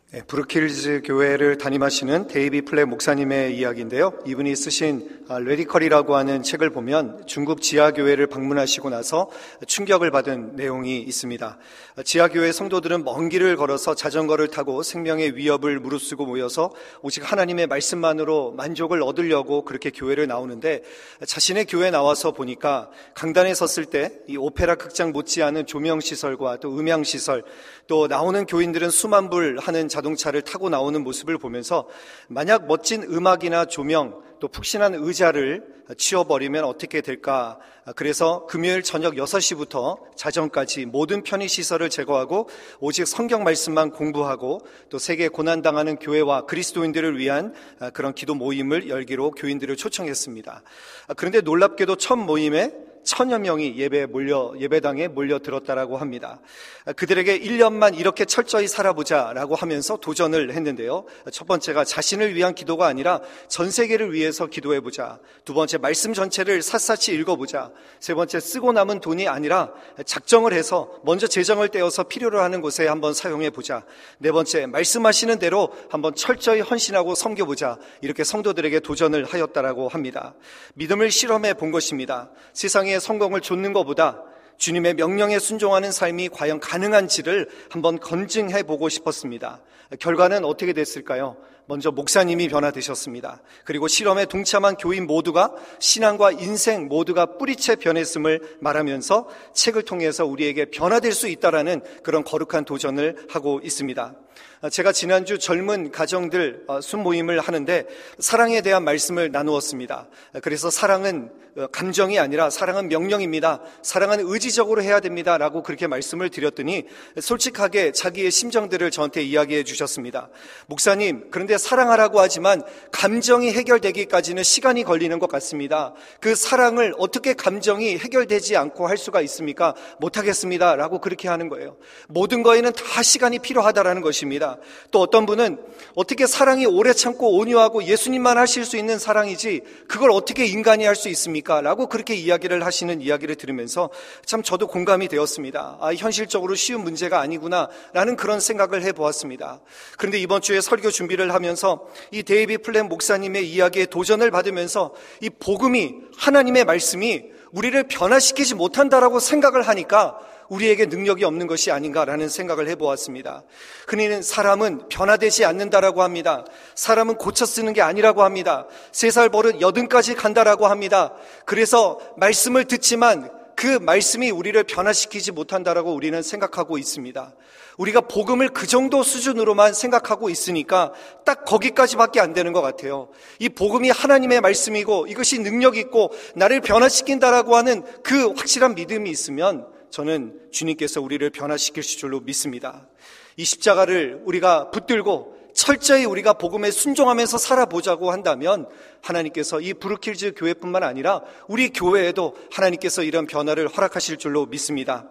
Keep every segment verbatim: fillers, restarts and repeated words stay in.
네, 브루킬즈 교회를 담임하시는 데이비 플렉 목사님의 이야기인데요. 이분이 쓰신 레디컬이라고 하는 책을 보면 중국 지하교회를 방문하시고 나서 충격을 받은 내용이 있습니다. 지하교회 성도들은 먼 길을 걸어서 자전거를 타고 생명의 위협을 무릅쓰고 모여서 오직 하나님의 말씀만으로 만족을 얻으려고 그렇게 교회를 나오는데, 자신의 교회에 나와서 보니까 강단에 섰을 때 이 오페라 극장 못지않은 조명시설과 또 음향시설, 또 나오는 교인들은 수만 불 하는 자동차를 타고 나오는 모습을 보면서 만약 멋진 음악이나 조명, 또 푹신한 의자를 치워버리면 어떻게 될까? 그래서 금요일 저녁 여섯 시부터 자정까지 모든 편의시설을 제거하고 오직 성경 말씀만 공부하고 또 세계 고난당하는 교회와 그리스도인들을 위한 그런 기도 모임을 열기로 교인들을 초청했습니다. 그런데 놀랍게도 첫 모임에 천여 명이 예배에 몰려, 예배당에 몰려들었다라고 합니다. 그들에게 일 년만 이렇게 철저히 살아보자라고 하면서 도전을 했는데요. 첫 번째가 자신을 위한 기도가 아니라 전 세계를 위해서 기도해보자. 두 번째, 말씀 전체를 샅샅이 읽어보자. 세 번째, 쓰고 남은 돈이 아니라 작정을 해서 먼저 재정을 떼어서 필요로 하는 곳에 한번 사용해보자. 네 번째, 말씀하시는 대로 한번 철저히 헌신하고 섬겨보자. 이렇게 성도들에게 도전을 하였다라고 합니다. 믿음을 실험해 본 것입니다. 세상에 성공을 좇는 것보다 주님의 명령에 순종하는 삶이 과연 가능한지를 한번 검증해 보고 싶었습니다. 결과는 어떻게 됐을까요? 먼저 목사님이 변화되셨습니다. 그리고 실험에 동참한 교인 모두가 신앙과 인생 모두가 뿌리채 변했음을 말하면서 책을 통해서 우리에게 변화될 수 있다라는 그런 거룩한 도전을 하고 있습니다. 제가 지난주 젊은 가정들 순모임을 하는데 사랑에 대한 말씀을 나누었습니다. 그래서 사랑은 감정이 아니라 사랑은 명령입니다. 사랑은 의지적으로 해야 됩니다. 라고 그렇게 말씀을 드렸더니 솔직하게 자기의 심정들을 저한테 이야기해 주셨습니다. 목사님, 그런데 사랑하라고 하지만 감정이 해결되기까지는 시간이 걸리는 것 같습니다. 그 사랑을 어떻게 감정이 해결되지 않고 할 수가 있습니까? 못하겠습니다. 라고 그렇게 하는 거예요. 모든 거에는 다 시간이 필요하다라는 것입니다. 또 어떤 분은 어떻게 사랑이 오래 참고 온유하고 예수님만 하실 수 있는 사랑이지 그걸 어떻게 인간이 할 수 있습니까? 라고 그렇게 이야기를 하시는 이야기를 들으면서 참 저도 공감이 되었습니다. 아, 현실적으로 쉬운 문제가 아니구나 라는 그런 생각을 해보았습니다. 그런데 이번 주에 설교 준비를 하면서 이 데이비 플렉 목사님의 이야기에 도전을 받으면서 이 복음이, 하나님의 말씀이 우리를 변화시키지 못한다라고 생각을 하니까 우리에게 능력이 없는 것이 아닌가라는 생각을 해보았습니다. 흔히는 사람은 변화되지 않는다라고 합니다. 사람은 고쳐 쓰는 게 아니라고 합니다. 세 살 버릇 여든까지 간다라고 합니다. 그래서 말씀을 듣지만 그 말씀이 우리를 변화시키지 못한다라고 우리는 생각하고 있습니다. 우리가 복음을 그 정도 수준으로만 생각하고 있으니까 딱 거기까지밖에 안 되는 것 같아요. 이 복음이 하나님의 말씀이고 이것이 능력 있고 나를 변화시킨다라고 하는 그 확실한 믿음이 있으면 저는 주님께서 우리를 변화시키실 줄로 믿습니다. 이 십자가를 우리가 붙들고 철저히 우리가 복음에 순종하면서 살아보자고 한다면 하나님께서 이 브루킬즈 교회뿐만 아니라 우리 교회에도 하나님께서 이런 변화를 허락하실 줄로 믿습니다.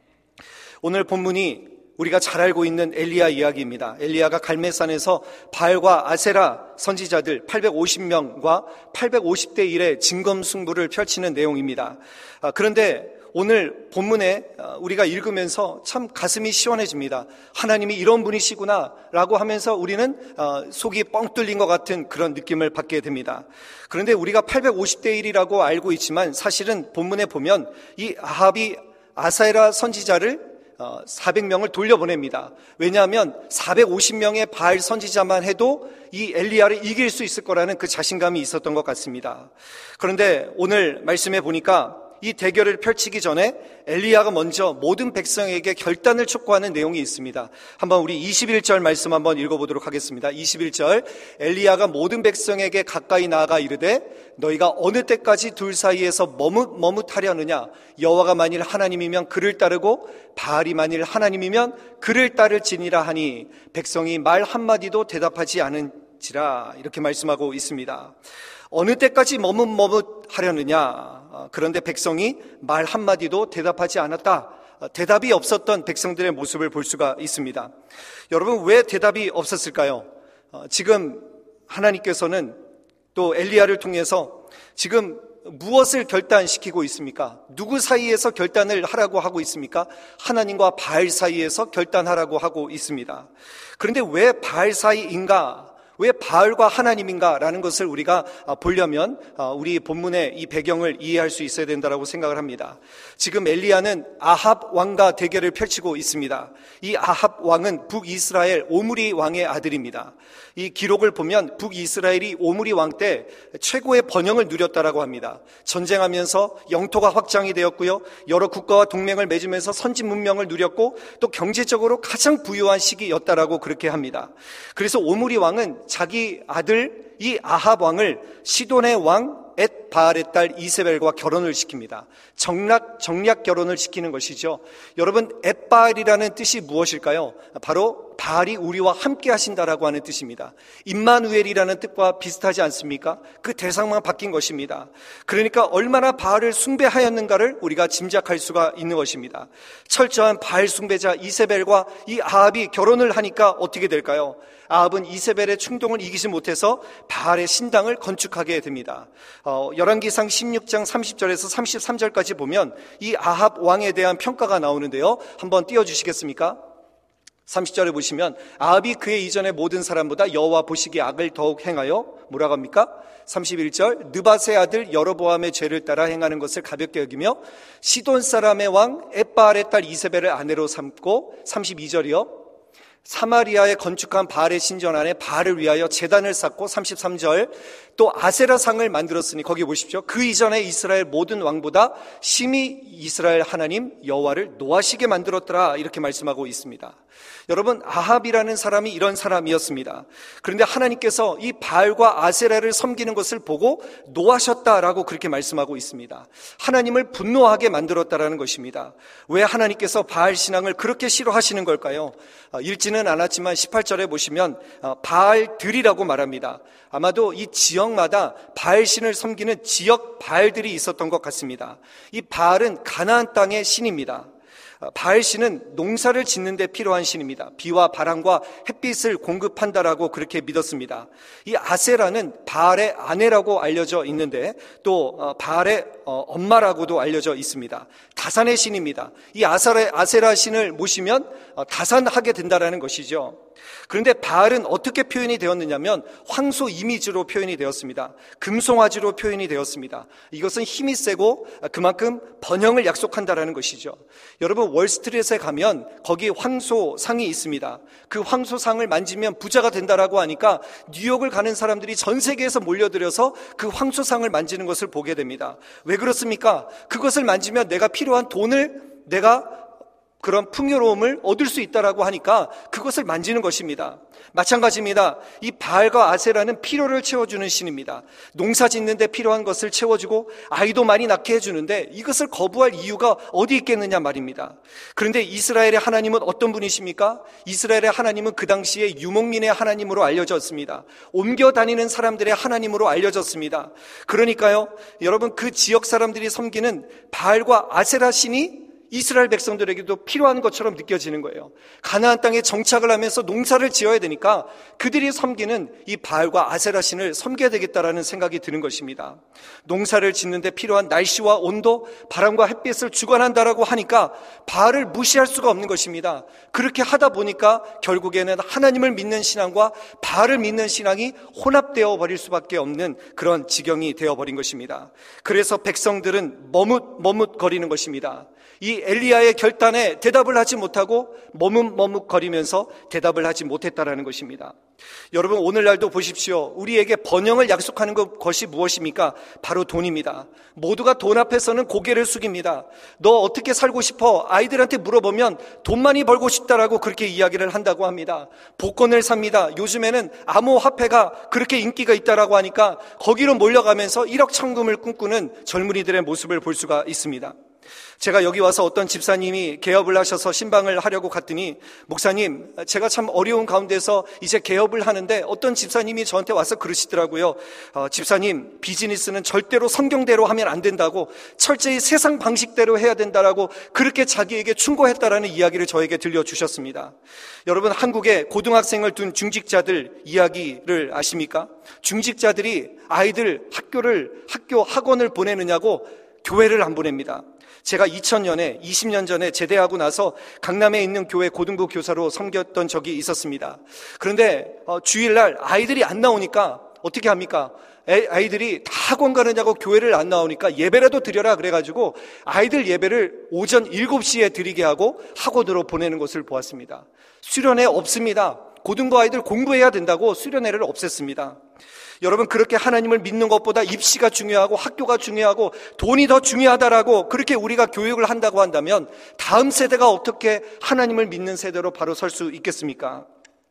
오늘 본문이 우리가 잘 알고 있는 엘리야 이야기입니다. 엘리야가 갈멜산에서 바알과 아세라 선지자들 팔백오십 명과 팔백오십 대 일의 진검승부를 펼치는 내용입니다. 그런데 오늘 본문에 우리가 읽으면서 참 가슴이 시원해집니다. 하나님이 이런 분이시구나 라고 하면서 우리는 속이 뻥 뚫린 것 같은 그런 느낌을 받게 됩니다. 그런데 우리가 팔백오십 대 일이라고 알고 있지만 사실은 본문에 보면 이 아합이 아사에라 선지자를 사백 명을 돌려보냅니다. 왜냐하면 사백오십 명의 바알 선지자만 해도 이 엘리야를 이길 수 있을 거라는 그 자신감이 있었던 것 같습니다. 그런데 오늘 말씀해 보니까 이 대결을 펼치기 전에 엘리야가 먼저 모든 백성에게 결단을 촉구하는 내용이 있습니다. 한번 우리 이십일 절 말씀 한번 읽어보도록 하겠습니다. 이십일 절, 엘리야가 모든 백성에게 가까이 나아가 이르되 너희가 어느 때까지 둘 사이에서 머뭇머뭇하려느냐? 여호와가 만일 하나님이면 그를 따르고 바알이 만일 하나님이면 그를 따를지니라 하니 백성이 말 한마디도 대답하지 않은지라, 이렇게 말씀하고 있습니다. 어느 때까지 머뭇머뭇하려느냐? 그런데 백성이 말 한마디도 대답하지 않았다. 대답이 없었던 백성들의 모습을 볼 수가 있습니다. 여러분, 왜 대답이 없었을까요? 지금 하나님께서는 또 엘리야를 통해서 지금 무엇을 결단시키고 있습니까? 누구 사이에서 결단을 하라고 하고 있습니까? 하나님과 바알 사이에서 결단하라고 하고 있습니다. 그런데 왜 바알 사이인가? 왜 바알과 하나님인가? 라는 것을 우리가 보려면 우리 본문의 이 배경을 이해할 수 있어야 된다고 생각을 합니다. 지금 엘리야는 아합 왕과 대결을 펼치고 있습니다. 이 아합 왕은 북이스라엘 오므리 왕의 아들입니다. 이 기록을 보면 북이스라엘이 오므리 왕 때 최고의 번영을 누렸다라고 합니다. 전쟁하면서 영토가 확장이 되었고요. 여러 국가와 동맹을 맺으면서 선진 문명을 누렸고 또 경제적으로 가장 부유한 시기였다라고 그렇게 합니다. 그래서 오므리 왕은 자기 아들 이 아합 왕을 시돈의 왕 엣 바알의 딸 이세벨과 결혼을 시킵니다. 정략, 정략 결혼을 시키는 것이죠. 여러분, 엣 바알이라는 뜻이 무엇일까요? 바로 바알이 우리와 함께 하신다라고 하는 뜻입니다. 임마누엘이라는 뜻과 비슷하지 않습니까? 그 대상만 바뀐 것입니다. 그러니까 얼마나 바알을 숭배하였는가를 우리가 짐작할 수가 있는 것입니다. 철저한 바알 숭배자 이세벨과 이 아합이 결혼을 하니까 어떻게 될까요? 아합은 이세벨의 충동을 이기지 못해서 바알의 신당을 건축하게 됩니다. 어, 열왕기상 십육 장 삼십 절에서 삼십삼 절까지 보면 이 아합 왕에 대한 평가가 나오는데요. 한번 띄워주시겠습니까? 삼십 절에 보시면 아합이 그의 이전의 모든 사람보다 여호와 보시기에 악을 더욱 행하여 뭐라고 합니까? 삼십일 절 느밧의 아들 여로보암의 죄를 따라 행하는 것을 가볍게 여기며 시돈 사람의 왕 엣바알의 딸 이세벨을 아내로 삼고 삼십이 절이요 사마리아에 건축한 바알의 신전 안에 바알을 위하여 제단을 쌓고 삼십삼 절 또 아세라상을 만들었으니 거기 보십시오. 그 이전에 이스라엘 모든 왕보다 심히 이스라엘 하나님 여호와를 노하시게 만들었더라 이렇게 말씀하고 있습니다. 여러분 아합이라는 사람이 이런 사람이었습니다. 그런데 하나님께서 이 바알과 아세라를 섬기는 것을 보고 노하셨다라고 그렇게 말씀하고 있습니다. 하나님을 분노하게 만들었다라는 것입니다. 왜 하나님께서 바알 신앙을 그렇게 싫어하시는 걸까요? 읽지는 않았지만 십팔 절에 보시면 바알들이라고 말합니다. 아마도 이 지역마다 바알신을 섬기는 지역 바알들이 있었던 것 같습니다. 이 바알은 가나안 땅의 신입니다. 바알신은 농사를 짓는 데 필요한 신입니다. 비와 바람과 햇빛을 공급한다라고 그렇게 믿었습니다. 이 아세라는 바알의 아내라고 알려져 있는데 또 바알의 엄마라고도 알려져 있습니다. 다산의 신입니다. 이 아세라 신을 모시면 다산하게 된다라는 것이죠. 그런데 바알은 어떻게 표현이 되었느냐면 황소 이미지로 표현이 되었습니다. 금송아지로 표현이 되었습니다. 이것은 힘이 세고 그만큼 번영을 약속한다라는 것이죠. 여러분 월스트리트에 가면 거기 황소상이 있습니다. 그 황소상을 만지면 부자가 된다라고 하니까 뉴욕을 가는 사람들이 전 세계에서 몰려들어서 그 황소상을 만지는 것을 보게 됩니다. 왜 그렇습니까? 그것을 만지면 내가 필요한 돈을 내가 그런 풍요로움을 얻을 수 있다라고 하니까 그것을 만지는 것입니다. 마찬가지입니다. 이 바알과 아세라는 필요를 채워주는 신입니다. 농사 짓는데 필요한 것을 채워주고 아이도 많이 낳게 해주는데 이것을 거부할 이유가 어디 있겠느냐 말입니다. 그런데 이스라엘의 하나님은 어떤 분이십니까? 이스라엘의 하나님은 그 당시에 유목민의 하나님으로 알려졌습니다. 옮겨 다니는 사람들의 하나님으로 알려졌습니다. 그러니까요, 여러분 그 지역 사람들이 섬기는 바알과 아세라 신이 이스라엘 백성들에게도 필요한 것처럼 느껴지는 거예요. 가나안 땅에 정착을 하면서 농사를 지어야 되니까 그들이 섬기는 이 바알과 아세라 신을 섬겨야 되겠다라는 생각이 드는 것입니다. 농사를 짓는데 필요한 날씨와 온도, 바람과 햇빛을 주관한다라고 하니까 바알을 무시할 수가 없는 것입니다. 그렇게 하다 보니까 결국에는 하나님을 믿는 신앙과 바알을 믿는 신앙이 혼합되어 버릴 수밖에 없는 그런 지경이 되어버린 것입니다. 그래서 백성들은 머뭇머뭇거리는 것입니다. 이 엘리야의 결단에 대답을 하지 못하고 머뭇머뭇거리면서 대답을 하지 못했다라는 것입니다. 여러분 오늘날도 보십시오. 우리에게 번영을 약속하는 것이 무엇입니까? 바로 돈입니다. 모두가 돈 앞에서는 고개를 숙입니다. 너 어떻게 살고 싶어? 아이들한테 물어보면 돈 많이 벌고 싶다라고 그렇게 이야기를 한다고 합니다. 복권을 삽니다. 요즘에는 암호화폐가 그렇게 인기가 있다라고 하니까 거기로 몰려가면서 일억 천금을 꿈꾸는 젊은이들의 모습을 볼 수가 있습니다. 제가 여기 와서 어떤 집사님이 개업을 하셔서 신방을 하려고 갔더니, 목사님, 제가 참 어려운 가운데서 이제 개업을 하는데 어떤 집사님이 저한테 와서 그러시더라고요. 어, 집사님, 비즈니스는 절대로 성경대로 하면 안 된다고, 철저히 세상 방식대로 해야 된다라고 그렇게 자기에게 충고했다라는 이야기를 저에게 들려주셨습니다. 여러분, 한국에 고등학생을 둔 중직자들 이야기를 아십니까? 중직자들이 아이들 학교를, 학교 학원을 보내느냐고 교회를 안 보냅니다. 제가 이천 년에 이십 년 전에 제대하고 나서 강남에 있는 교회 고등부 교사로 섬겼던 적이 있었습니다. 그런데 어, 주일날 아이들이 안 나오니까 어떻게 합니까? 애, 아이들이 다 학원 가느냐고 교회를 안 나오니까 예배라도 드려라 그래가지고 아이들 예배를 오전 일곱 시에 드리게 하고 학원으로 보내는 것을 보았습니다. 수련회 없습니다. 고등부 아이들 공부해야 된다고 수련회를 없앴습니다. 여러분, 그렇게 하나님을 믿는 것보다 입시가 중요하고 학교가 중요하고 돈이 더 중요하다라고 그렇게 우리가 교육을 한다고 한다면 다음 세대가 어떻게 하나님을 믿는 세대로 바로 설 수 있겠습니까?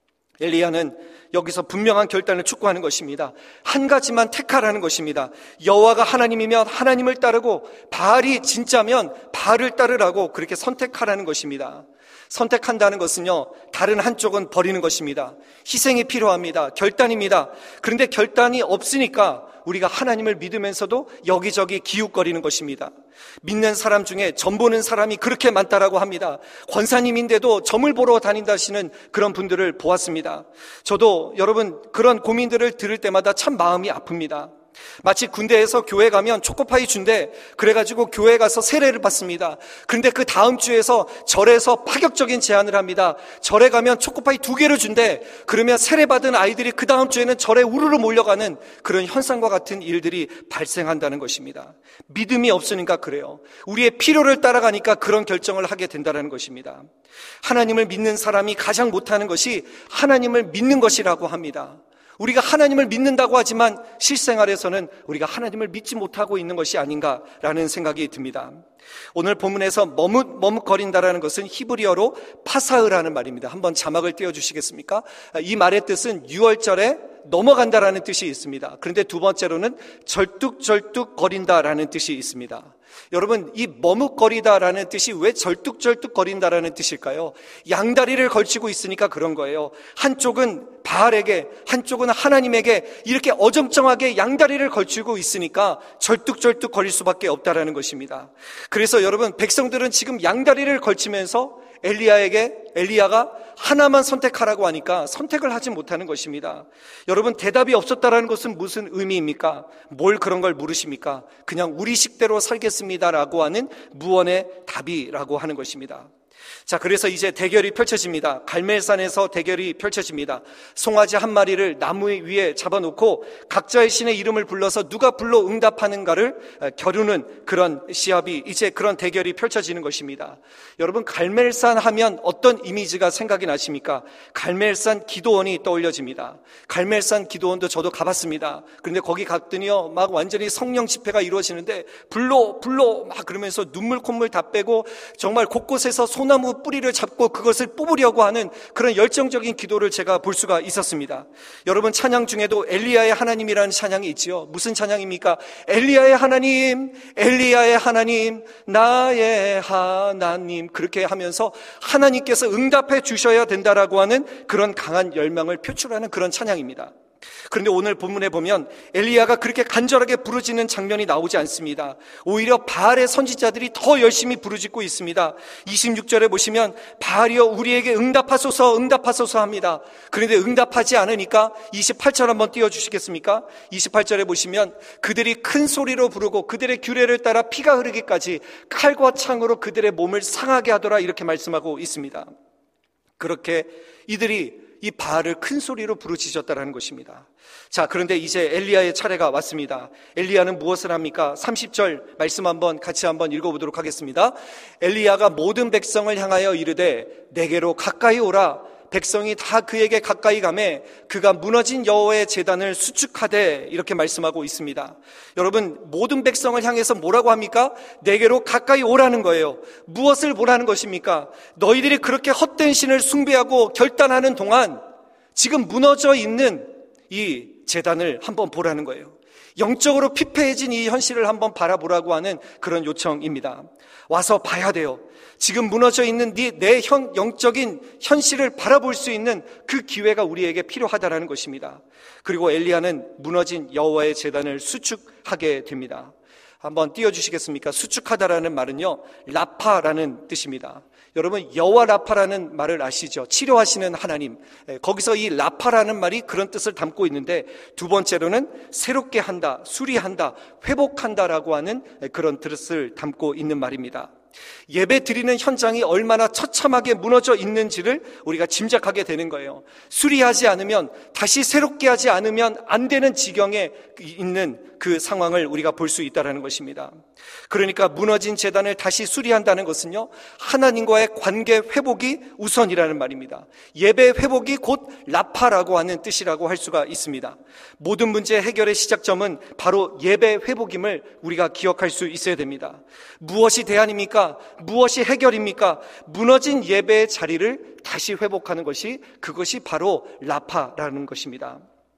엘리야는 여기서 분명한 결단을 촉구하는 것입니다. 한 가지만 택하라는 것입니다. 여호와가 하나님이면 하나님을 따르고 바알이 진짜면 바알을 따르라고 그렇게 선택하라는 것입니다. 선택한다는 것은요, 다른 한쪽은 버리는 것입니다. 희생이 필요합니다. 결단입니다. 그런데 결단이 없으니까 우리가 하나님을 믿으면서도 여기저기 기웃거리는 것입니다. 믿는 사람 중에 점 보는 사람이 그렇게 많다라고 합니다. 권사님인데도 점을 보러 다닌다시는 그런 분들을 보았습니다. 저도 여러분, 그런 고민들을 들을 때마다 참 마음이 아픕니다. 마치 군대에서 교회 가면 초코파이 준대. 그래가지고 교회 가서 세례를 받습니다. 그런데 그 다음 주에서 절에서 파격적인 제안을 합니다. 절에 가면 초코파이 두 개를 준대. 그러면 세례 받은 아이들이 그 다음 주에는 절에 우르르 몰려가는 그런 현상과 같은 일들이 발생한다는 것입니다. 믿음이 없으니까 그래요. 우리의 필요를 따라가니까 그런 결정을 하게 된다는 것입니다. 하나님을 믿는 사람이 가장 못하는 것이 하나님을 믿는 것이라고 합니다. 우리가 하나님을 믿는다고 하지만 실생활에서는 우리가 하나님을 믿지 못하고 있는 것이 아닌가라는 생각이 듭니다. 오늘 본문에서 머뭇, 머뭇거린다라는 것은 히브리어로 파사흐라는 말입니다. 한번 자막을 띄워주시겠습니까? 이 말의 뜻은 유월절에 넘어간다라는 뜻이 있습니다. 그런데 두 번째로는 절뚝절뚝 거린다라는 뜻이 있습니다. 여러분, 이 머뭇거리다라는 뜻이 왜 절뚝절뚝 거린다라는 뜻일까요? 양다리를 걸치고 있으니까 그런 거예요. 한쪽은 바알에게, 한쪽은 하나님에게 이렇게 어정쩡하게 양다리를 걸치고 있으니까 절뚝절뚝 거릴 수밖에 없다라는 것입니다. 그래서 여러분, 백성들은 지금 양다리를 걸치면서 엘리야에게, 엘리야가 하나만 선택하라고 하니까 선택을 하지 못하는 것입니다. 여러분, 대답이 없었다라는 것은 무슨 의미입니까? 뭘 그런 걸 물으십니까? 그냥 우리 식대로 살겠습니다라고 하는 무언의 답이라고 하는 것입니다. 자, 그래서 이제 대결이 펼쳐집니다. 갈멜산에서 대결이 펼쳐집니다. 송아지 한 마리를 나무 위에 잡아놓고 각자의 신의 이름을 불러서 누가 불러 응답하는가를 겨루는 그런 시합이, 이제 그런 대결이 펼쳐지는 것입니다. 여러분, 갈멜산 하면 어떤 이미지가 생각이 나십니까? 갈멜산 기도원이 떠올려집니다. 갈멜산 기도원도 저도 가봤습니다. 그런데 거기 갔더니요, 막 완전히 성령 집회가 이루어지는데 불러 불러 막 그러면서 눈물 콧물 다 빼고 정말 곳곳에서 소나무 뿌리를 잡고 그것을 뽑으려고 하는 그런 열정적인 기도를 제가 볼 수가 있었습니다. 여러분, 찬양 중에도 엘리야의 하나님이라는 찬양이 있지요. 무슨 찬양입니까? 엘리야의 하나님, 엘리야의 하나님, 나의 하나님, 그렇게 하면서 하나님께서 응답해 주셔야 된다라고 하는 그런 강한 열망을 표출하는 그런 찬양입니다. 그런데 오늘 본문에 보면 엘리야가 그렇게 간절하게 부르짖는 장면이 나오지 않습니다. 오히려 바알의 선지자들이 더 열심히 부르짖고 있습니다. 이십육 절에 보시면 바알이여 우리에게 응답하소서 응답하소서 합니다. 그런데 응답하지 않으니까 이십팔 절 한번 띄워주시겠습니까? 이십팔 절에 보시면 그들이 큰 소리로 부르고 그들의 규례를 따라 피가 흐르기까지 칼과 창으로 그들의 몸을 상하게 하더라, 이렇게 말씀하고 있습니다. 그렇게 이들이 이 바알을 큰 소리로 부르짖었다라는 것입니다. 자, 그런데 이제 엘리야의 차례가 왔습니다. 엘리야는 무엇을 합니까? 삼십 절 말씀 한번 같이 한번 읽어보도록 하겠습니다. 엘리야가 모든 백성을 향하여 이르되 내게로 가까이 오라. 백성이 다 그에게 가까이 가매 그가 무너진 여호와의 제단을 수축하되, 이렇게 말씀하고 있습니다. 여러분, 모든 백성을 향해서 뭐라고 합니까? 내게로 가까이 오라는 거예요. 무엇을 보라는 것입니까? 너희들이 그렇게 헛된 신을 숭배하고 결단하는 동안 지금 무너져 있는 이 제단을 한번 보라는 거예요. 영적으로 피폐해진 이 현실을 한번 바라보라고 하는 그런 요청입니다. 와서 봐야 돼요. 지금 무너져 있는 내 현, 영적인 현실을 바라볼 수 있는 그 기회가 우리에게 필요하다는 것입니다. 그리고 엘리야는 무너진 여호와의 제단을 수축하게 됩니다. 한번 띄워주시겠습니까? 수축하다라는 말은요, 라파라는 뜻입니다. 여러분, 여호와 라파라는 말을 아시죠? 치료하시는 하나님. 거기서 이 라파라는 말이 그런 뜻을 담고 있는데, 두 번째로는 새롭게 한다, 수리한다, 회복한다라고 하는 그런 뜻을 담고 있는 말입니다. 예배 드리는 현장이 얼마나 처참하게 무너져 있는지를 우리가 짐작하게 되는 거예요. 수리하지 않으면, 다시 새롭게 하지 않으면 안 되는 지경에 있는 그 상황을 우리가 볼 수 있다는 것입니다. 그러니까 무너진 제단을 다시 수리한다는 것은요, 하나님과의 관계 회복이 우선이라는 말입니다. 예배 회복이 곧 라파라고 하는 뜻이라고 할 수가 있습니다. 모든 문제 해결의 시작점은 바로 예배 회복임을 우리가 기억할 수 있어야 됩니다. 무엇이 대안입니까? 무엇이 해결입니까? 무너진 예배의 자리를 다시 회복하는 것이, 그것이 바로 라파라는 것입니다.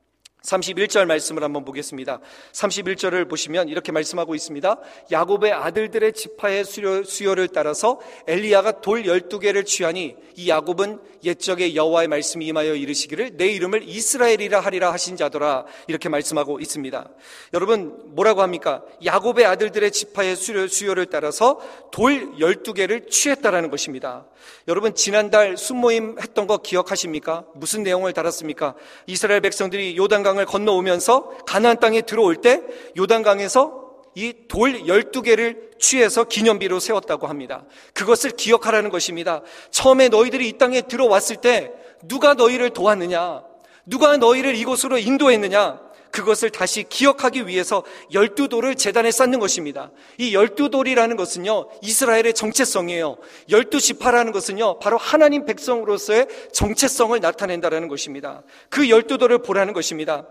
삼십일 절 말씀을 한번 보겠습니다. 삼십일 절을 보시면 이렇게 말씀하고 있습니다. 야곱의 아들들의 지파의 수요, 수요를 따라서 엘리야가 돌 열두 개를 취하니 이 야곱은 옛적에 여호와의 말씀이 임하여 이르시기를 내 이름을 이스라엘이라 하리라 하신 자더라, 이렇게 말씀하고 있습니다. 여러분, 뭐라고 합니까? 야곱의 아들들의 지파의 수요, 수요를 따라서 돌 열두 개를 취했다라는 것입니다. 여러분, 지난달 순모임 했던 거 기억하십니까? 무슨 내용을 달았습니까? 이스라엘 백성들이 요단강을 건너오면서 가나안 땅에 들어올 때 요단강에서 이 돌 열두 개를 취해서 기념비로 세웠다고 합니다. 그것을 기억하라는 것입니다. 처음에 너희들이 이 땅에 들어왔을 때 누가 너희를 도왔느냐? 누가 너희를 이곳으로 인도했느냐? 그것을 다시 기억하기 위해서 열두 돌을 제단에 쌓는 것입니다. 이 열두 돌이라는 것은요, 이스라엘의 정체성이에요. 열두 지파라는 것은요, 바로 하나님 백성으로서의 정체성을 나타낸다는 것입니다. 그 열두 돌을 보라는 것입니다.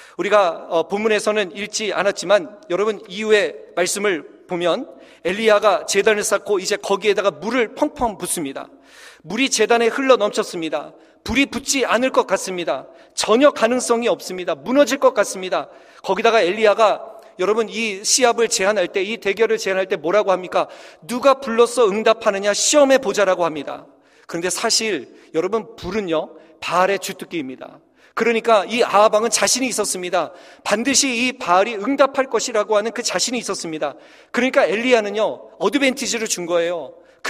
우리가 본문에서는 읽지 않았지만 여러분, 이후에 말씀을 보면 엘리야가 제단을 쌓고 이제 거기에다가 물을 펑펑 붓습니다. 물이 제단에 흘러 넘쳤습니다. 불이 붙지 않을 것 같습니다. 전혀 가능성이 없습니다. 무너질 것 같습니다. 거기다가 엘리야가 여러분, 이 시합을 제안할 때, 이 대결을 제안할 때 뭐라고 합니까? 누가 불러서 응답하느냐 시험해 보자라고 합니다. 그런데 사실 여러분, 불은요, 바알의 주특기입니다. 그러니까 이 아합 왕은 자신이 있었습니다. 반드시 이 바알이 응답할 것이라고 하는 그 자신이 있었습니다. 그러니까 엘리야는요, 어드밴티지를 준 거예요.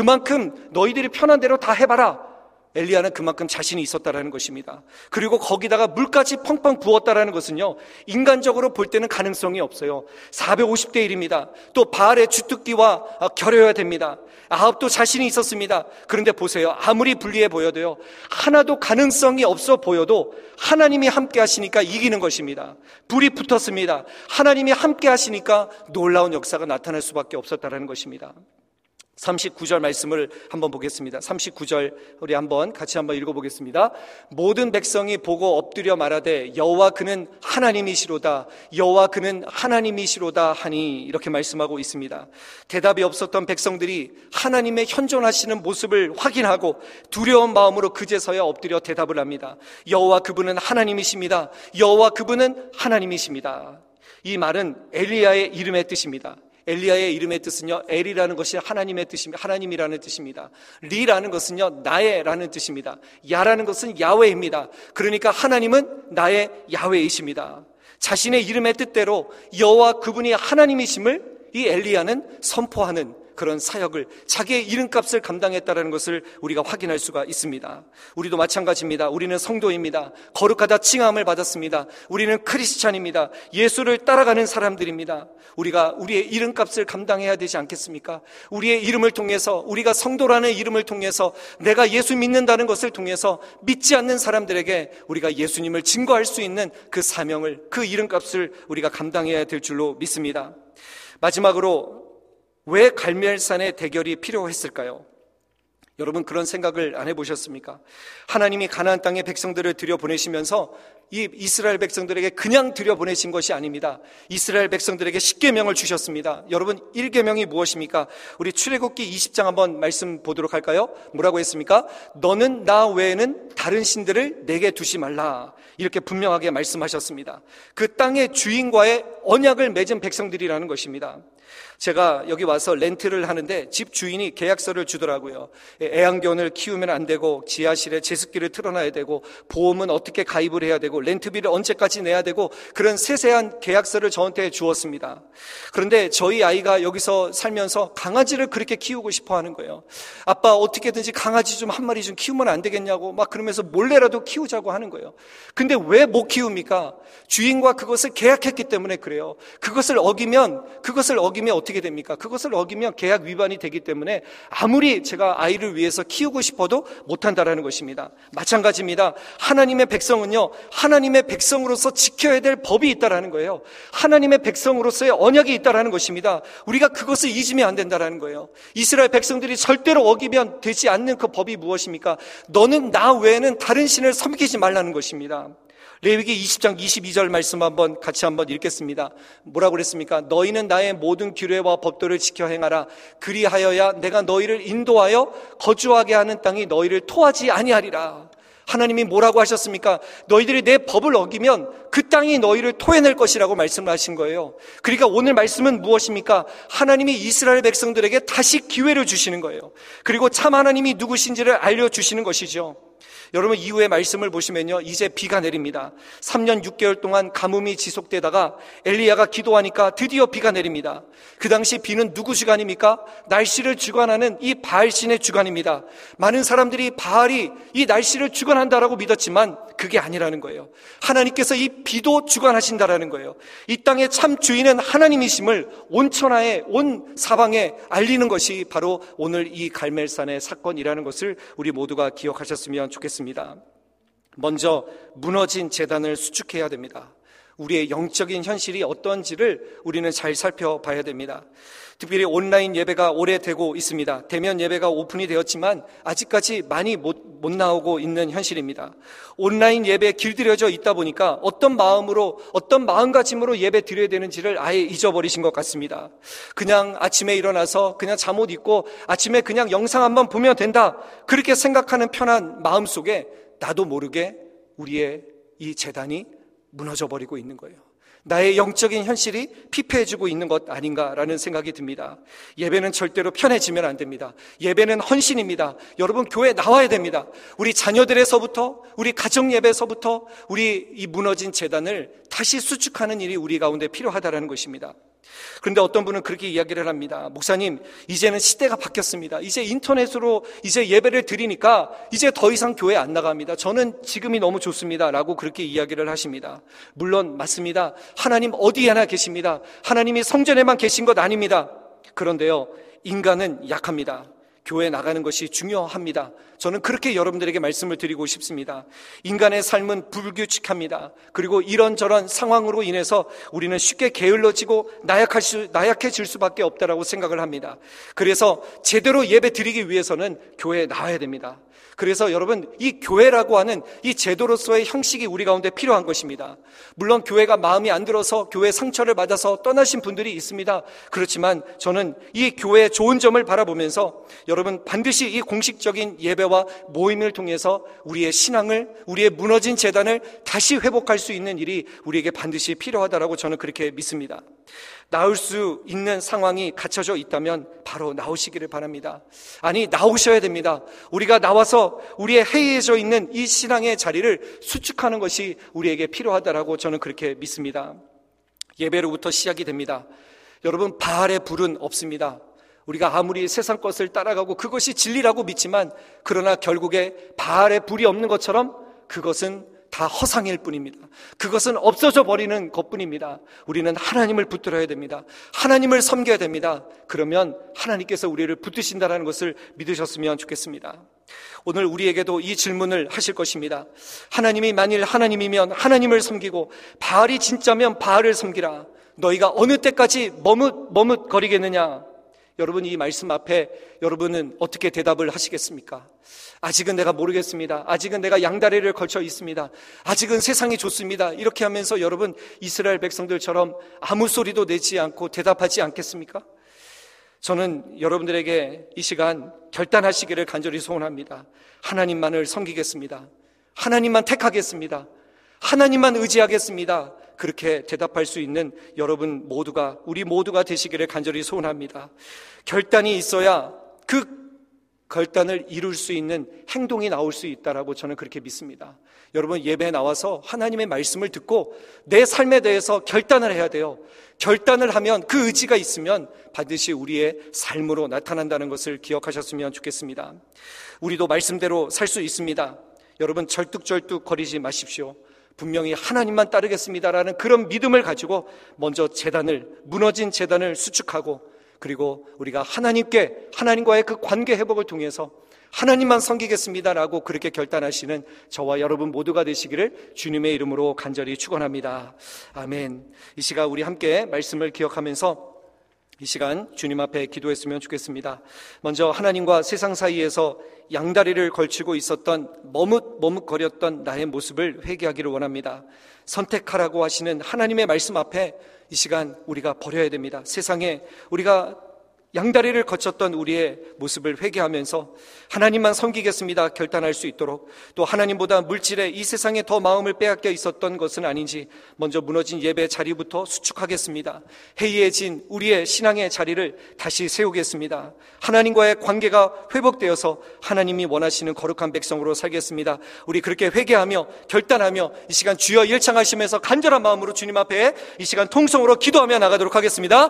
그만큼 너희들이 편한 대로 다 해봐라. 엘리야는 그만큼 자신이 있었다라는 것입니다. 그리고 거기다가 물까지 펑펑 부었다라는 것은요, 인간적으로 볼 때는 가능성이 없어요. 사백오십 대 일입니다. 또 바알의 주특기와 겨뤄야 됩니다. 아합도 자신이 있었습니다. 그런데 보세요. 아무리 불리해 보여도요, 하나도 가능성이 없어 보여도 하나님이 함께 하시니까 이기는 것입니다. 불이 붙었습니다. 하나님이 함께 하시니까 놀라운 역사가 나타날 수밖에 없었다라는 것입니다. 삼십구 절 말씀을 한번 보겠습니다. 삼십구 절 우리 한번 같이 한번 읽어보겠습니다. 모든 백성이 보고 엎드려 말하되 여호와 그는 하나님이시로다, 여호와 그는 하나님이시로다 하니, 이렇게 말씀하고 있습니다. 대답이 없었던 백성들이 하나님의 현존하시는 모습을 확인하고 두려운 마음으로 그제서야 엎드려 대답을 합니다. 여호와 그분은 하나님이십니다. 여호와 그분은 하나님이십니다. 이 말은 엘리야의 이름의 뜻입니다. 엘리야의 이름의 뜻은요, 엘이라는 것이 하나님의 뜻입니다. 하나님이라는 뜻입니다. 리라는 것은요, 나의라는 뜻입니다. 야라는 것은 야훼입니다. 그러니까 하나님은 나의 야훼이십니다. 자신의 이름의 뜻대로 여호와 그분이 하나님이심을 이 엘리야는 선포하는 그런 사역을, 자기의 이름값을 감당했다는 것을 우리가 확인할 수가 있습니다. 우리도 마찬가지입니다. 우리는 성도입니다. 거룩하다 칭함을 받았습니다. 우리는 크리스찬입니다. 예수를 따라가는 사람들입니다. 우리가 우리의 이름값을 감당해야 되지 않겠습니까? 우리의 이름을 통해서, 우리가 성도라는 이름을 통해서, 내가 예수 믿는다는 것을 통해서 믿지 않는 사람들에게 우리가 예수님을 증거할 수 있는 그 사명을, 그 이름값을 우리가 감당해야 될 줄로 믿습니다. 마지막으로, 왜 갈멜산의 대결이 필요했을까요? 여러분, 그런 생각을 안 해보셨습니까? 하나님이 가나안 땅의 백성들을 들여보내시면서 이 이스라엘 백성들에게 그냥 들여보내신 것이 아닙니다. 이스라엘 백성들에게 십계명을 주셨습니다. 여러분, 일 계명이 무엇입니까? 우리 출애굽기 이십 장 한번 말씀 보도록 할까요? 뭐라고 했습니까? 너는 나 외에는 다른 신들을 내게 두지 말라, 이렇게 분명하게 말씀하셨습니다. 그 땅의 주인과의 언약을 맺은 백성들이라는 것입니다. 제가 여기 와서 렌트를 하는데 집 주인이 계약서를 주더라고요. 애완견을 키우면 안 되고, 지하실에 제습기를 틀어놔야 되고, 보험은 어떻게 가입을 해야 되고, 렌트비를 언제까지 내야 되고, 그런 세세한 계약서를 저한테 주었습니다. 그런데 저희 아이가 여기서 살면서 강아지를 그렇게 키우고 싶어 하는 거예요. 아빠, 어떻게든지 강아지 좀 한 마리 좀 키우면 안 되겠냐고 막 그러면서 몰래라도 키우자고 하는 거예요. 근데 왜 못 키웁니까? 주인과 그것을 계약했기 때문에 그래요. 그것을 어기면 그것을 어기면 어떻게 됩니까? 그것을 어기면 계약 위반이 되기 때문에 아무리 제가 아이를 위해서 키우고 싶어도 못한다라는 것입니다. 마찬가지입니다. 하나님의 백성은요, 하나님의 백성으로서 지켜야 될 법이 있다라는 거예요. 하나님의 백성으로서의 언약이 있다라는 것입니다. 우리가 그것을 잊으면 안 된다라는 거예요. 이스라엘 백성들이 절대로 어기면 되지 않는 그 법이 무엇입니까? 너는 나 외에는 다른 신을 섬기지 말라는 것입니다. 레위기 이십 장 이십이 절 말씀 한번 같이 한번 읽겠습니다. 뭐라고 그랬습니까? 너희는 나의 모든 규례와 법도를 지켜 행하라. 그리하여야 내가 너희를 인도하여 거주하게 하는 땅이 너희를 토하지 아니하리라. 하나님이 뭐라고 하셨습니까? 너희들이 내 법을 어기면 그 땅이 너희를 토해낼 것이라고 말씀을 하신 거예요. 그러니까 오늘 말씀은 무엇입니까? 하나님이 이스라엘 백성들에게 다시 기회를 주시는 거예요. 그리고 참 하나님이 누구신지를 알려주시는 것이죠. 여러분, 이후의 말씀을 보시면요, 이제 비가 내립니다. 삼 년 육 개월 동안 가뭄이 지속되다가 엘리야가 기도하니까 드디어 비가 내립니다. 그 당시 비는 누구 주관입니까? 날씨를 주관하는 이 바알신의 주관입니다. 많은 사람들이 바알이 이 날씨를 주관한다라고 믿었지만 그게 아니라는 거예요. 하나님께서 이 비도 주관하신다라는 거예요. 이 땅의 참 주인은 하나님이심을 온 천하에, 온 사방에 알리는 것이 바로 오늘 이 갈멜산의 사건이라는 것을 우리 모두가 기억하셨으면 좋겠습니다. 먼저 무너진 제단을 수축해야 됩니다. 우리의 영적인 현실이 어떤지를 우리는 잘 살펴봐야 됩니다. 특별히 온라인 예배가 오래되고 있습니다. 대면 예배가 오픈이 되었지만 아직까지 많이 못, 못 나오고 있는 현실입니다. 온라인 예배에 길들여져 있다 보니까 어떤 마음으로, 어떤 마음가짐으로 예배 드려야 되는지를 아예 잊어버리신 것 같습니다. 그냥 아침에 일어나서 그냥 잠옷 입고 아침에 그냥 영상 한번 보면 된다, 그렇게 생각하는 편한 마음 속에 나도 모르게 우리의 이 제단이 무너져 버리고 있는 거예요. 나의 영적인 현실이 피폐해지고 있는 것 아닌가라는 생각이 듭니다. 예배는 절대로 편해지면 안 됩니다. 예배는 헌신입니다. 여러분, 교회 나와야 됩니다. 우리 자녀들에서부터, 우리 가정 예배에서부터 우리 이 무너진 제단을 다시 수축하는 일이 우리 가운데 필요하다라는 것입니다. 그런데 어떤 분은 그렇게 이야기를 합니다. 목사님, 이제는 시대가 바뀌었습니다. 이제 인터넷으로 이제 예배를 드리니까 이제 더 이상 교회 안 나갑니다. 저는 지금이 너무 좋습니다. 라고 그렇게 이야기를 하십니다. 물론 맞습니다. 하나님 어디에나 계십니다. 하나님이 성전에만 계신 것 아닙니다. 그런데요, 인간은 약합니다. 교회 나가는 것이 중요합니다. 저는 그렇게 여러분들에게 말씀을 드리고 싶습니다. 인간의 삶은 불규칙합니다. 그리고 이런저런 상황으로 인해서 우리는 쉽게 게을러지고 나약할 수, 나약해질 수밖에 없다라고 생각을 합니다. 그래서 제대로 예배 드리기 위해서는 교회에 나와야 됩니다. 그래서 여러분, 이 교회라고 하는 이 제도로서의 형식이 우리 가운데 필요한 것입니다. 물론 교회가 마음이 안 들어서 교회 상처를 받아서 떠나신 분들이 있습니다. 그렇지만 저는 이 교회의 좋은 점을 바라보면서 여러분, 반드시 이 공식적인 예배와 모임을 통해서 우리의 신앙을, 우리의 무너진 제단을 다시 회복할 수 있는 일이 우리에게 반드시 필요하다라고 저는 그렇게 믿습니다. 나올 수 있는 상황이 갇혀져 있다면 바로 나오시기를 바랍니다. 아니, 나오셔야 됩니다. 우리가 나와서 우리의 해이해져 있는 이 신앙의 자리를 수축하는 것이 우리에게 필요하다라고 저는 그렇게 믿습니다. 예배로부터 시작이 됩니다. 여러분, 바알의 불은 없습니다. 우리가 아무리 세상 것을 따라가고 그것이 진리라고 믿지만, 그러나 결국에 바알의 불이 없는 것처럼 그것은 다 허상일 뿐입니다. 그것은 없어져 버리는 것뿐입니다. 우리는 하나님을 붙들어야 됩니다. 하나님을 섬겨야 됩니다. 그러면 하나님께서 우리를 붙드신다는 것을 믿으셨으면 좋겠습니다. 오늘 우리에게도 이 질문을 하실 것입니다. 하나님이 만일 하나님이면 하나님을 섬기고 바알이 진짜면 바알을 섬기라. 너희가 어느 때까지 머뭇 머뭇거리겠느냐? 여러분, 이 말씀 앞에 여러분은 어떻게 대답을 하시겠습니까? 아직은 내가 모르겠습니다. 아직은 내가 양다리를 걸쳐 있습니다. 아직은 세상이 좋습니다. 이렇게 하면서 여러분, 이스라엘 백성들처럼 아무 소리도 내지 않고 대답하지 않겠습니까? 저는 여러분들에게 이 시간 결단하시기를 간절히 소원합니다. 하나님만을 섬기겠습니다. 하나님만 택하겠습니다. 하나님만 의지하겠습니다. 그렇게 대답할 수 있는 여러분 모두가, 우리 모두가 되시기를 간절히 소원합니다. 결단이 있어야 그 결단을 이룰 수 있는 행동이 나올 수 있다라고 저는 그렇게 믿습니다. 여러분, 예배에 나와서 하나님의 말씀을 듣고 내 삶에 대해서 결단을 해야 돼요. 결단을 하면, 그 의지가 있으면 반드시 우리의 삶으로 나타난다는 것을 기억하셨으면 좋겠습니다. 우리도 말씀대로 살 수 있습니다. 여러분, 절뚝절뚝 거리지 마십시오. 분명히 하나님만 따르겠습니다라는 그런 믿음을 가지고 먼저 제단을, 무너진 제단을 수축하고, 그리고 우리가 하나님께, 하나님과의 그 관계 회복을 통해서 하나님만 섬기겠습니다라고 그렇게 결단하시는 저와 여러분 모두가 되시기를 주님의 이름으로 간절히 축원합니다. 아멘. 이 시간 우리 함께 말씀을 기억하면서 이 시간 주님 앞에 기도했으면 좋겠습니다. 먼저 하나님과 세상 사이에서 양다리를 걸치고 있었던 머뭇머뭇거렸던 나의 모습을 회개하기를 원합니다. 선택하라고 하시는 하나님의 말씀 앞에 이 시간 우리가 버려야 됩니다. 세상에 우리가 양다리를 거쳤던 우리의 모습을 회개하면서 하나님만 섬기겠습니다 결단할 수 있도록, 또 하나님보다 물질에 이 세상에 더 마음을 빼앗겨 있었던 것은 아닌지 먼저 무너진 예배 자리부터 수축하겠습니다. 해이해진 우리의 신앙의 자리를 다시 세우겠습니다. 하나님과의 관계가 회복되어서 하나님이 원하시는 거룩한 백성으로 살겠습니다. 우리 그렇게 회개하며 결단하며 이 시간 주여 일창하시면서 간절한 마음으로 주님 앞에 이 시간 통성으로 기도하며 나가도록 하겠습니다.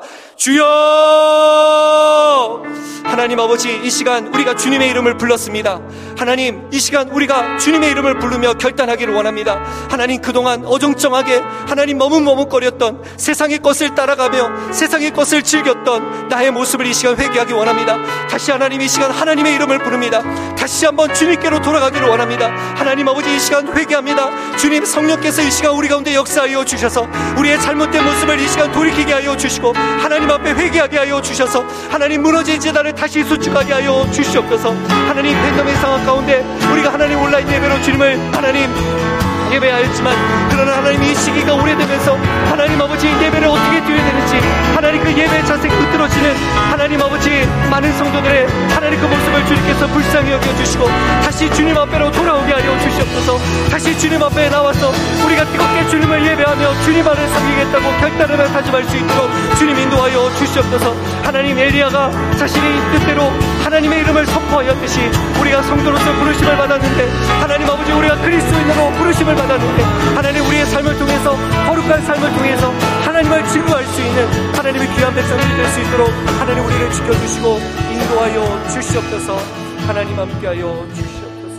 주여! 하나님 아버지, 이 시간 우리가 주님의 이름을 불렀습니다. 하나님, 이 시간 우리가 주님의 이름을 부르며 결단하기를 원합니다. 하나님, 그동안 어정쩡하게 하나님 머뭇머뭇거렸던, 세상의 것을 따라가며 세상의 것을 즐겼던 나의 모습을 이 시간 회개하기 원합니다. 다시 하나님, 이 시간 하나님의 이름을 부릅니다. 다시 한번 주님께로 돌아가기를 원합니다. 하나님 아버지, 이 시간 회개합니다. 주님, 성령께서 이 시간 우리 가운데 역사하여 주셔서 우리의 잘못된 모습을 이 시간 돌이키게 하여 주시고 하나님 앞에 회개하게 하여 주셔서 하나님 무너진 제단을 다시 수축하게 하여 주시옵소서. 하나님, 팬덤의 상황 가운데 우리가 하나님 온라인 예배로 주님을 하나님 예배하였지만, 그러나 하나님 이 시기가 오래되면서 하나님 아버지 예배를 어떻게 드려야 되는지, 하나님 그 예배의 자세 흐트러지는 하나님 아버지 많은 성도들의 하나님 그 모습을 주님께서 불쌍히 여겨주시고 다시 주님 앞에로 돌아오게 하여 주시옵소서. 다시 주님 앞에 나와서 우리가 뜨겁게 주님을 예배하며 주님 안을 섬기겠다고 결단을 다짐할 수 있도록 주님 인도하여 주시옵소서. 하나님, 엘리야가 자신의 뜻대로 하나님의 이름을 선포하였듯이 우리가 성도로서 부르심을 받았는데, 하나님 아버지 우리가 그리스도인으로 부르심을 받았는데, 하나님 우리의 삶을 통해서, 거룩한 삶을 통해서 하나님을 증거할 수 있는 하나님의 귀한 백성들이 될 수 있도록 하나님 우리를 지켜주시고 인도하여 주시옵소서. 하나님 함께하여 주시옵소서.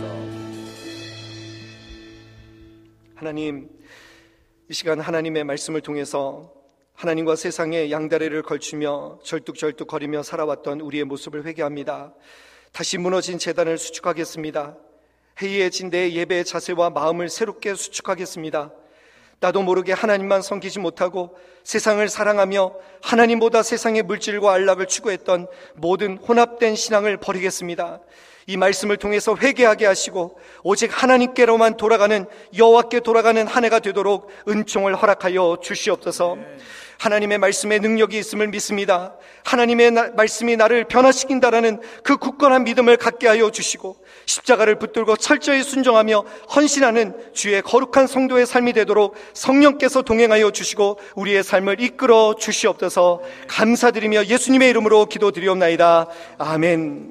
하나님, 이 시간 하나님의 말씀을 통해서 하나님과 세상의 양다리를 걸치며 절뚝절뚝 거리며 살아왔던 우리의 모습을 회개합니다. 다시 무너진 제단을 수축하겠습니다. 해이해진 내 예배의 자세와 마음을 새롭게 수축하겠습니다. 나도 모르게 하나님만 섬기지 못하고 세상을 사랑하며 하나님보다 세상의 물질과 안락을 추구했던 모든 혼합된 신앙을 버리겠습니다. 이 말씀을 통해서 회개하게 하시고 오직 하나님께로만 돌아가는, 여호와께 돌아가는 한 해가 되도록 은총을 허락하여 주시옵소서. 하나님의 말씀에 능력이 있음을 믿습니다. 하나님의 나, 말씀이 나를 변화시킨다라는 그 굳건한 믿음을 갖게 하여 주시고 십자가를 붙들고 철저히 순종하며 헌신하는 주의 거룩한 성도의 삶이 되도록 성령께서 동행하여 주시고 우리의 삶을 이끌어 주시옵소서. 감사드리며 예수님의 이름으로 기도드리옵나이다. 아멘.